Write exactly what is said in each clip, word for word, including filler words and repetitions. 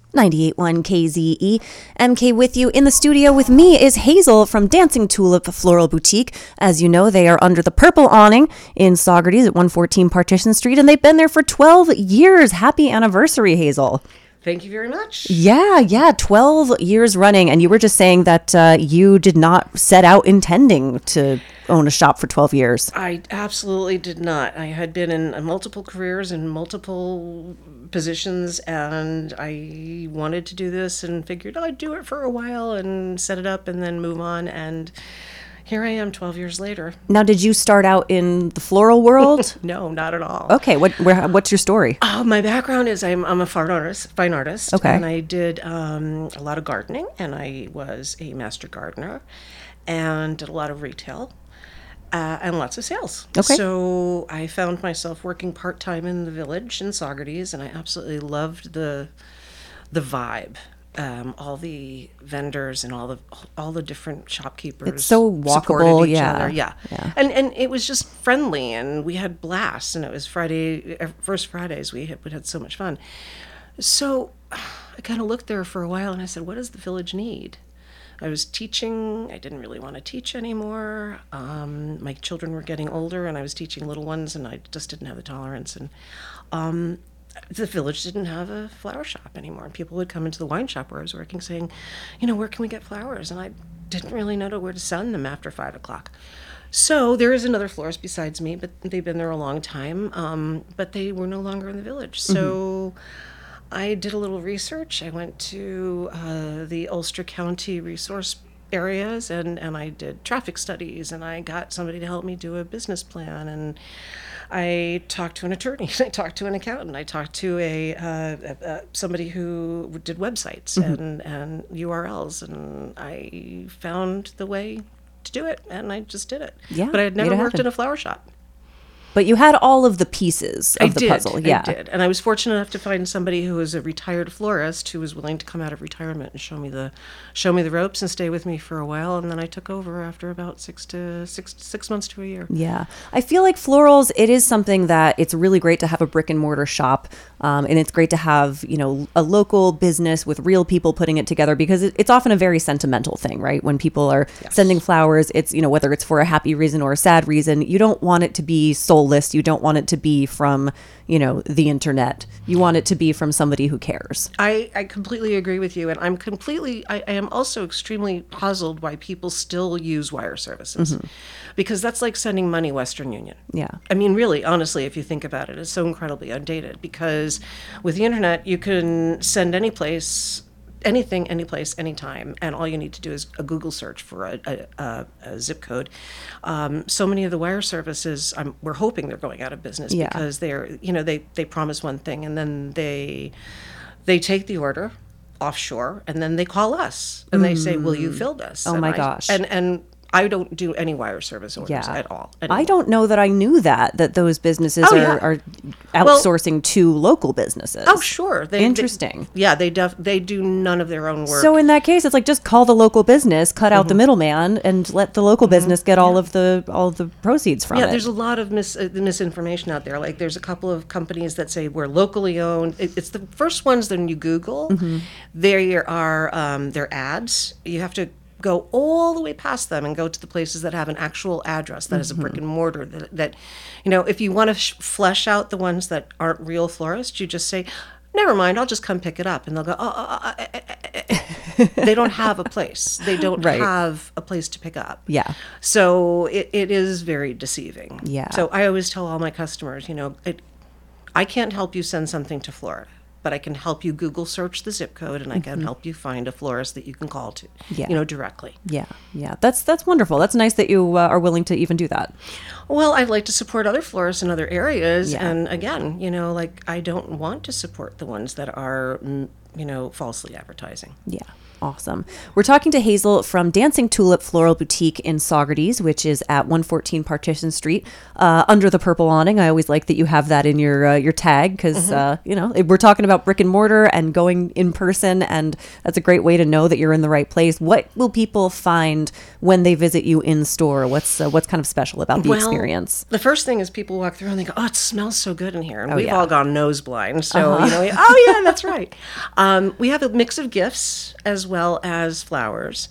ninety-eight point one K Z E. M K with you. In the studio with me is Hazel from Dancing Tulip Floral Boutique. As you know, they are under the purple awning in Saugerties at one fourteen Partition Street, and they've been there for twelve years. Happy anniversary, Hazel. Thank you very much. Yeah, yeah, twelve years running. And you were just saying that uh, you did not set out intending to own a shop for twelve years. I absolutely did not. I had been in multiple careers and multiple positions, and I wanted to do this and figured I'd do it for a while and set it up and then move on. And here I am twelve years later. Now, did you start out in the floral world? No, not at all. Okay, what? Where, what's your story? Oh, my background is I'm, I'm a fine artist, fine artist. Okay. And I did um, a lot of gardening, and I was a master gardener and did a lot of retail. Uh, and lots of sales. Okay. So I found myself working part-time in the village in Saugerties, and I absolutely loved the the vibe. Um, all the vendors and all the all the different shopkeepers. It's so walkable, supported each yeah. other. Yeah. Yeah. And and it was just friendly, and we had blasts, and it was Friday, first Fridays, we had, we had so much fun. So I kind of looked there for a while, and I said, what does the village need? I was teaching. I didn't really want to teach anymore. Um, my children were getting older, and I was teaching little ones, and I just didn't have the tolerance. And um, the village didn't have a flower shop anymore. And people would come into the wine shop where I was working saying, you know, where can we get flowers? And I didn't really know where to send them after five o'clock. So there is another florist besides me, but they've been there a long time. Um, but they were no longer in the village. So... Mm-hmm. I did a little research. I went to uh, the Ulster County resource areas, and, and I did traffic studies, and I got somebody to help me do a business plan, and I talked to an attorney, I talked to an accountant, I talked to a, uh, a somebody who did websites mm-hmm. and, and U R Ls, and I found the way to do it, and I just did it. Yeah, but I had never worked happen. in a flower shop. But you had all of the pieces of I the did, puzzle. Yeah, I did. And I was fortunate enough to find somebody who was a retired florist who was willing to come out of retirement and show me the show me the ropes and stay with me for a while. And then I took over after about six to six six months to a year. Yeah. I feel like florals, it is something that it's really great to have a brick and mortar shop. Um, and it's great to have, you know, a local business with real people putting it together, because it, it's often a very sentimental thing, right? When people are yes. sending flowers, it's, you know, whether it's for a happy reason or a sad reason, you don't want it to be soulless. You don't want it to be from, you know, the internet. You want it to be from somebody who cares. I, I completely agree with you. And I'm completely, I, I am also extremely puzzled why people still use wire services. Mm-hmm. Because that's like sending money Western Union. Yeah. I mean, really, honestly, if you think about it, it's so incredibly outdated, because with the internet, you can send any place, anything, any place, anytime, and all you need to do is a Google search for a, a, a, a zip code. Um, so many of the wire services, I'm, we're hoping they're going out of business yeah. because they're, you know, they, they promise one thing, and then they they take the order offshore, and then they call us and mm. they say, "Will you fill this?" Oh and my I, gosh! And and. I don't do any wire service orders yeah. at all anymore. I don't know that I knew that, that those businesses oh, are, yeah. are outsourcing well, to local businesses. Oh, sure. They, Interesting. They, yeah, they def- they do none of their own work. So in that case, it's like just call the local business, cut out mm-hmm. the middleman, and let the local mm-hmm. business get all yeah. of the all of the proceeds from yeah, it. Yeah, there's a lot of mis- uh, misinformation out there. Like there's a couple of companies that say we're locally owned. It, it's the first ones that when you Google, mm-hmm. there are um, their ads. You have to go all the way past them and go to the places that have an actual address that mm-hmm. is a brick and mortar that, that you know, if you want to sh- flesh out the ones that aren't real florists, you just say, never mind, I'll just come pick it up. And they'll go, oh, oh, oh, eh, eh, eh. They don't have a place. They don't right. have a place to pick up. Yeah. So it, it is very deceiving. Yeah. So I always tell all my customers, you know, it, I can't help you send something to Florida, but I can help you Google search the zip code, and I can mm-hmm. help you find a florist that you can call to, yeah. you know, directly. Yeah, yeah. That's that's wonderful. That's nice that you uh, are willing to even do that. Well, I'd like to support other florists in other areas. Yeah. And again, you know, like I don't want to support the ones that are, you know, falsely advertising. Yeah. Awesome. We're talking to Hazel from Dancing Tulip Floral Boutique in Saugerties, which is at one fourteen Partition Street, uh, under the purple awning. I always like that you have that in your uh, your tag because, mm-hmm. uh, you know, we're talking about brick and mortar and going in person, and that's a great way to know that you're in the right place. What will people find when they visit you in store? What's uh, what's kind of special about the Well, experience? The first thing is people walk through and they go, "Oh, it smells so good in here," and Oh, we've yeah. all gone nose blind. So you know, oh yeah, that's right. Um, we have a mix of gifts as well as flowers,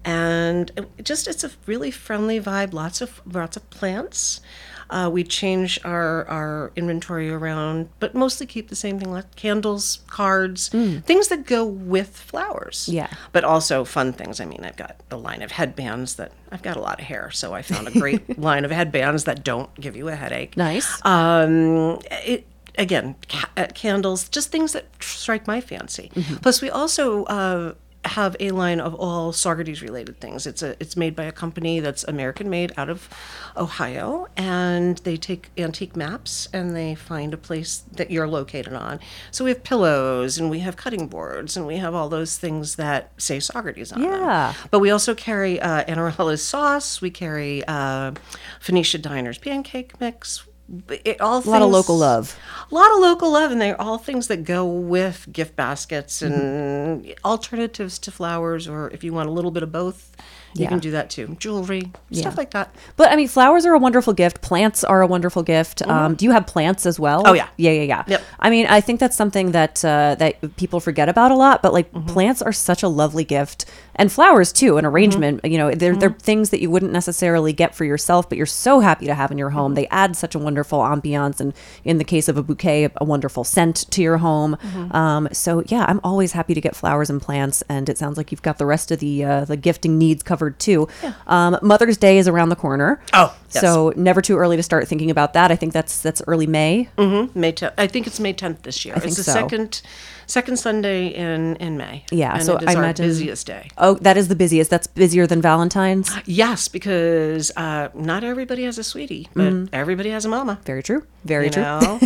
and it just it's a really friendly vibe. Lots of lots of plants. Uh, we change our, our inventory around, but mostly keep the same thing, like candles, cards, things that go with flowers. Yeah. But also fun things. I mean, I've got a line of headbands that, I've got a lot of hair, so I found a great line of headbands that don't give you a headache. Nice. Um, it, again, ca- uh, candles, just things that strike my fancy. Plus, we also uh, have a line of all Saugerties related things. It's a it's made by a company that's American made out of Ohio, and they take antique maps and they find a place that you're located on. So we have pillows and we have cutting boards and we have all those things that say Saugerties on them. Yeah. But we also carry uh, Annarella's sauce. We carry uh, Phoenicia Diner's pancake mix. It, all A lot of local love. A lot of local love, and they're all things that go with gift baskets and Mm-hmm. alternatives to flowers, or if you want a little bit of both, you Yeah. can do that too. Jewelry, Yeah. stuff like that. But I mean, flowers are a wonderful gift. Plants are a wonderful gift. Um, do you have plants as well? Oh, yeah. yeah, yeah, yeah. Yep. I mean, I think that's something that uh, that people forget about a lot. But like, plants are such a lovely gift, and flowers too. An arrangement, you know, they're they're things that you wouldn't necessarily get for yourself, but you're so happy to have in your home. They add such a wonderful ambiance, and in the case of a bouquet, a wonderful scent to your home. Um, so yeah, I'm always happy to get flowers and plants, and it sounds like you've got the rest of the uh, the gifting needs covered too. Um, Mother's Day is around the corner. Oh, yes. So never too early to start thinking about that. I think that's that's early May. Mm-hmm. May tenth. I think it's May tenth this year. I think it's the so. second second Sunday in in May. Yeah, and so it is I our imagine- busiest day. Oh, that is the busiest. That's busier than Valentine's. Yes, because uh, not everybody has a sweetie, but Mm-hmm. everybody has a mama. Very true. Very You true. know?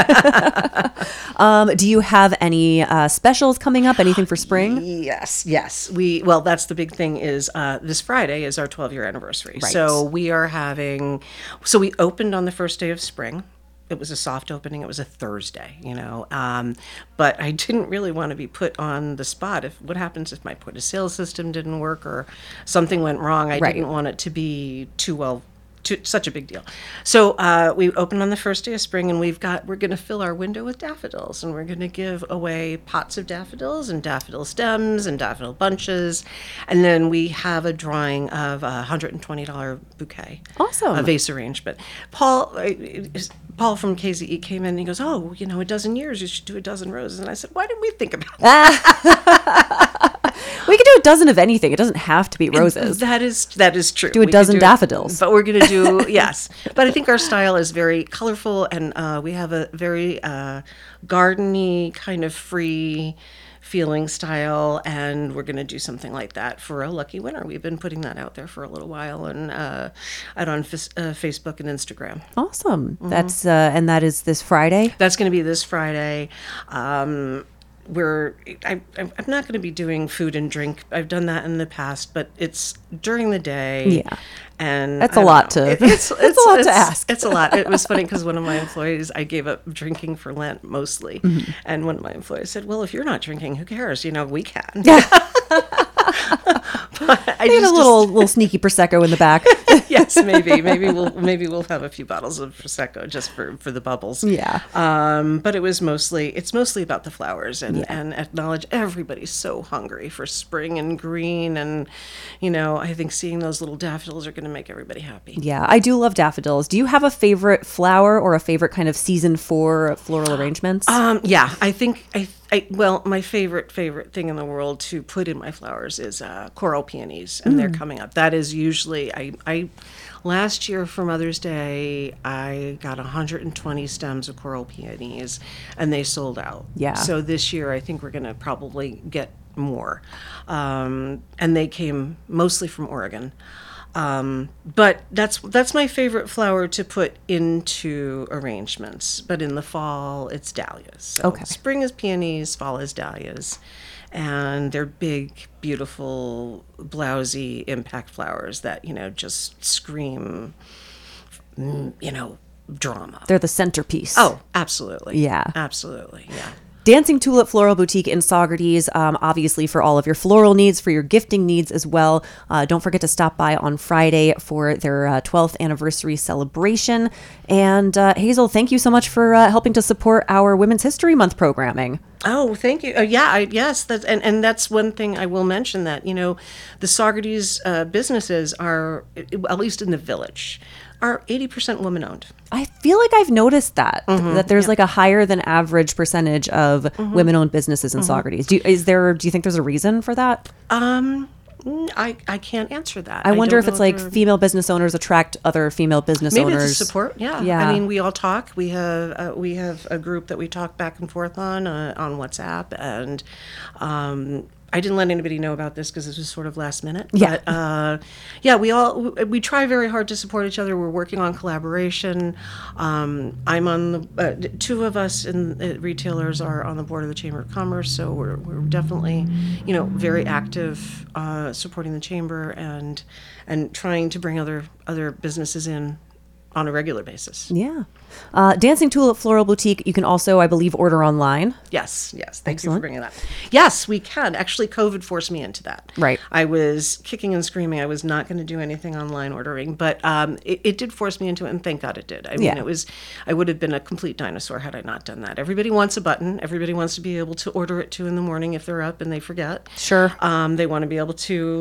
Um, do you have any uh, specials coming up? Anything for spring? Yes, yes. We well, that's the big thing. Is uh, this Friday is our twelve year anniversary. Right. So we are having. So we opened on the first day of spring. It was a soft opening. It was a Thursday, you know. Um, but I didn't really want to be put on the spot. If what happens if my point of sale system didn't work or something went wrong, I Right. didn't want it to be too well. Too, such a big deal. So uh, we opened on the first day of spring, and we've got we're going to fill our window with daffodils, and we're going to give away pots of daffodils and daffodil stems and daffodil bunches, and then we have a drawing of a one hundred twenty dollars bouquet. Awesome. A vase arrangement. Paul. uh, is- Paul from K Z E came in and he goes, "Oh, you know, a dozen years, you should do a dozen roses." And I said, "Why didn't we think about that?" We could do a dozen of anything. It doesn't have to be roses. That is that is true. Do a We could dozen do- daffodils. But we're going to do yes. But I think our style is very colorful, and uh, we have a very uh, gardeny kind of free feeling style, and we're going to do something like that for a lucky winner. We've been putting that out there for a little while, and uh, out on f- uh, Facebook and Instagram. Awesome. That's uh, and that is this Friday. That's going to be this Friday. Um, we're I, I'm I'm not going to be doing food and drink. I've done that in the past, but it's during the day. Yeah. And That's I a don't lot know. to- It- it's, it's a lot to ask. It's a lot. It was funny because one of my employees, I gave up drinking for Lent mostly, Mm-hmm. and one of my employees said, "Well, if you're not drinking, who cares? You know, we can." But I I had a just- little little sneaky prosecco in the back. yes, maybe, maybe we'll maybe we'll have a few bottles of prosecco just for, for the bubbles. Yeah. Um, but it was mostly it's mostly about the flowers and and acknowledge everybody's so hungry for spring and green, and you know I think seeing those little daffodils are going to make everybody happy. Yeah, I do love daffodils. Do you have a favorite flower or a favorite kind of season four floral arrangements? Um, yeah, I think I, I well, my favorite favorite thing in the world to put in my flowers is uh, coral peonies, and they're coming up. That is usually I I last year for Mother's Day I got one hundred twenty stems of coral peonies, and they sold out. Yeah. So this year I think we're going to probably get more, um, and they came mostly from Oregon. Um, but that's that's my favorite flower to put into arrangements. But in the fall, it's dahlias. So Okay. Spring is peonies, fall is dahlias, and they're big, beautiful, blousy impact flowers that you know just scream, mm, you know, drama. They're the centerpiece. Oh, absolutely. Yeah. absolutely. Yeah. Dancing Tulip Floral Boutique in Saugerties, um, obviously for all of your floral needs, for your gifting needs as well. Uh, don't forget to stop by on Friday for their uh, twelfth anniversary celebration. And uh, Hazel, thank you so much for uh, helping to support our Women's History Month programming. Oh, thank you. Uh, yeah, I, yes, that's, and, and that's one thing I will mention, that, you know, the Saugerties uh, businesses are, at least in the village, are eighty percent woman-owned. I feel like I've noticed that, Mm-hmm, that there's yeah. like a higher than average percentage of Mm-hmm. women-owned businesses in Mm-hmm. Saugerties. Do you, is there, do you think there's a reason for that? Um, mm, I, I can't answer that. I wonder don't if it's know like there- female business owners attract other female business Maybe owners. it's a support. Yeah. Yeah. I mean, we all talk. We have uh, we have a group that we talk back and forth on uh, on WhatsApp, and um, I didn't let anybody know about this because this was sort of last minute. Yeah. But uh, yeah, we all we try very hard to support each other. We're working on collaboration. Um, I'm on the uh, two of us in uh, retailers are on the board of the Chamber of Commerce, so we're we're definitely, you know, very active uh, supporting the chamber and and trying to bring other other businesses in on a regular basis. Yeah. Uh, Dancing Tulip Floral Boutique, you can also, I believe, order online. Yes, yes. Thank you Excellent. for bringing that. Yes, we can. Actually, COVID forced me into that. Right. I was kicking and screaming. I was not going to do anything online ordering, but um, it, it did force me into it, and thank God it did. I mean, Yeah. it was. I would have been a complete dinosaur had I not done that. Everybody wants a button. Everybody wants to be able to order at two in the morning if they're up and they forget. Sure. Um, they want to be able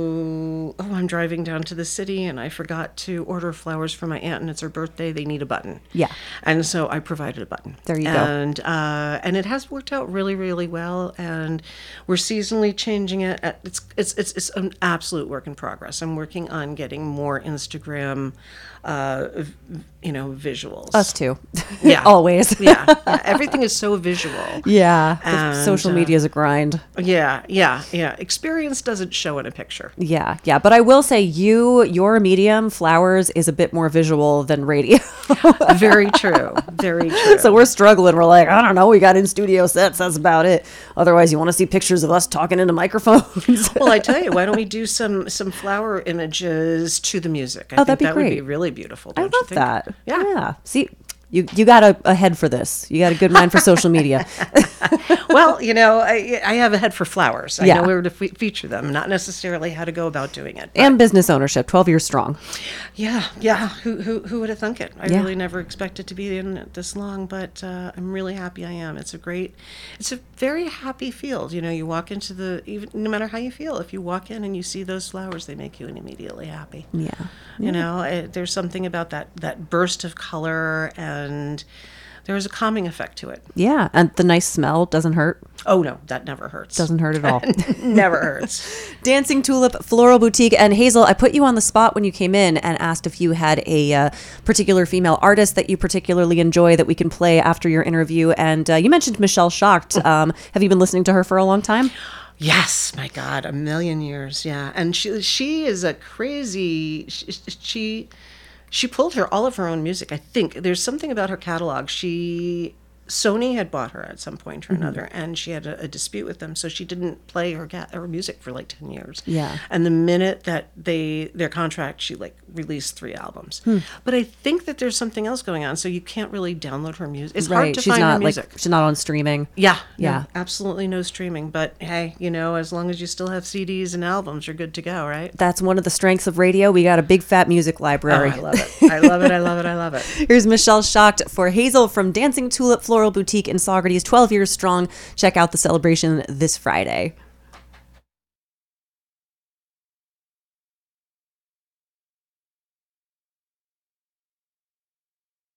to. Oh, I'm driving down to the city and I forgot to order flowers for my aunt, and it's her birthday. They need a button. Yeah. And so I provided a button. There you go. and, uh, and it has worked out really, really well. And we're seasonally changing it. At, it's, it's, it's, it's an absolute work in progress. I'm working on getting more Instagram, uh, v- you know, visuals. Us too. Yeah. Always. yeah, yeah. Everything is so visual. Yeah. The And, social uh, media is a grind. Yeah, yeah, yeah. Experience doesn't show in a picture. Yeah. Yeah. But I will say you, your medium, flowers, is a bit more visual than radio. Very true. Very true. So we're struggling. We're like, I don't know. We got in studio sets. That's about it. Otherwise, you want to see pictures of us talking into microphones. Well, I tell you, why don't we do some some flower images to the music? I Oh, think that'd be that would be great. really beautiful. I Don't you love think? that. Yeah. Yeah. See, you you got a, a head for this. You got a good mind for social media. Well, you know, I, I have a head for flowers. I Yeah. know where to fe- feature them, not necessarily how to go about doing it. But And business ownership, twelve years strong. yeah, yeah. Who who who would have thunk it? I Yeah. really never expected to be in it this long, but uh, I'm really happy I am. It's a great, it's a very happy field. You know, you walk into the, even no matter how you feel, if you walk in and you see those flowers, they make you immediately happy. Yeah. You know, it, there's something about that that burst of color, and there's a calming effect to it. Yeah. And the nice smell doesn't hurt. Oh no, that never hurts. Doesn't hurt at all. Never hurts. Dancing Tulip Floral Boutique. And Hazel, I put you on the spot when you came in and asked if you had a uh, particular female artist that you particularly enjoy that we can play after your interview. And uh, you mentioned Michelle Schacht. Um, have you been listening to her for a long time? Yes, my God, a million years, yeah. And she she is a crazy. She she, she pulled her all of her own music. I think there's something about her catalog. She. Sony had bought her at some point or another, and she had a, a dispute with them, so she didn't play her ga- her music for like ten years. Yeah. And the minute that they their contract, she like released three albums. But I think that there's something else going on, so you can't really download her music. It's hard to She's find not her music. like she's not on streaming. Yeah, Yeah. yeah, absolutely no streaming. But hey, you know, as long as you still have C Ds and albums, you're good to go, right? That's one of the strengths of radio. We got a big fat music Oh, library. I love it. I love it. I love it. I love it. Here's Michelle Schacht for Hazel from Dancing Tulip Floral Boutique in Saugerties, twelve years strong. Check out the celebration this Friday.